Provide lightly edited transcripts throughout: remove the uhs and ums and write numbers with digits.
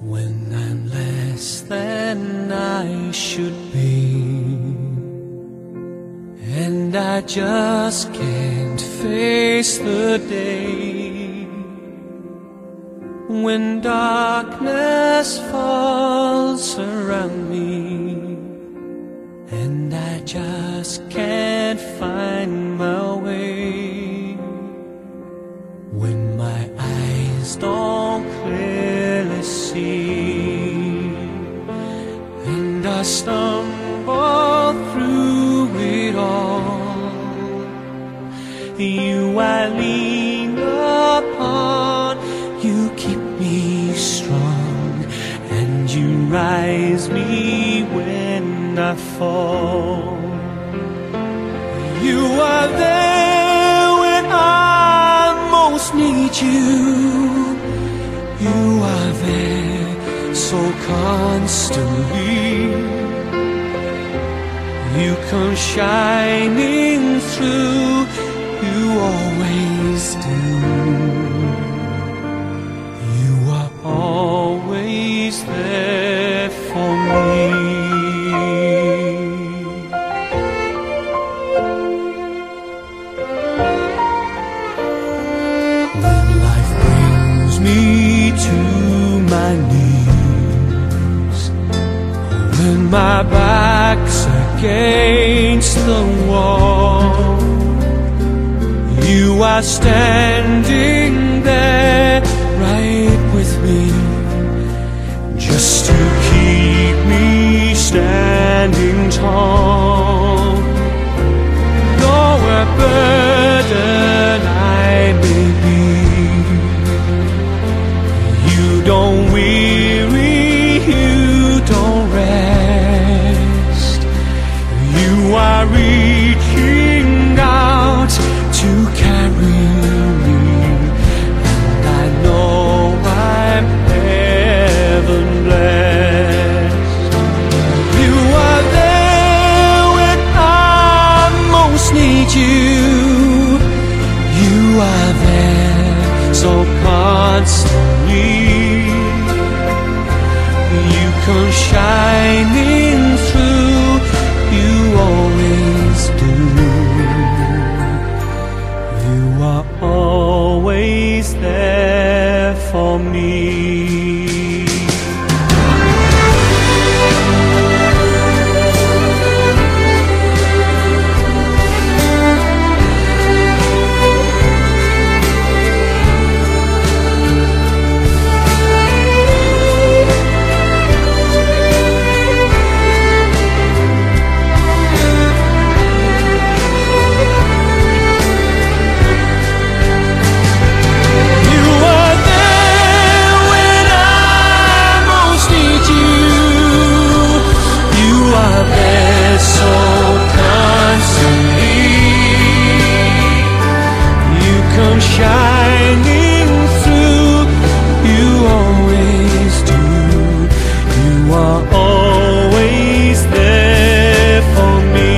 when I'm less than I should be, and I just can't face the day, when darkness falls around me and I just can't find my way, when my eyes don't clearly see and I stumble through it all. You I lean upon, you keep me strong, and you rise me when I fall. You are there when I most need you. You are there so constantly. You come shining through, you always do. You are always there for me. When life brings me to my knees, when my back's against the wall, you are standing there right with me, just to keep me standing tall. Though a burden I may be, you don't weary, you don't rest. You are reaching out to carry me, and I know I'm heaven blessed. You are there when I most need you. You are there so constantly. You come shining through, you always do. You are always there for me. Shining through, you always do. You are always there for me.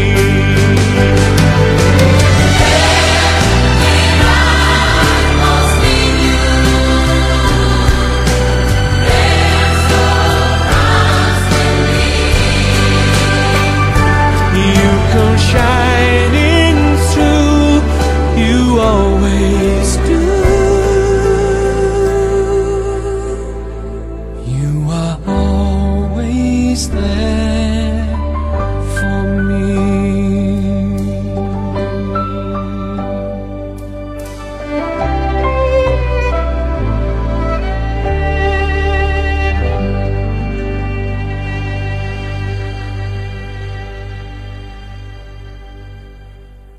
When I most need you, there so constantly. You come shining through, you always do. You are always there.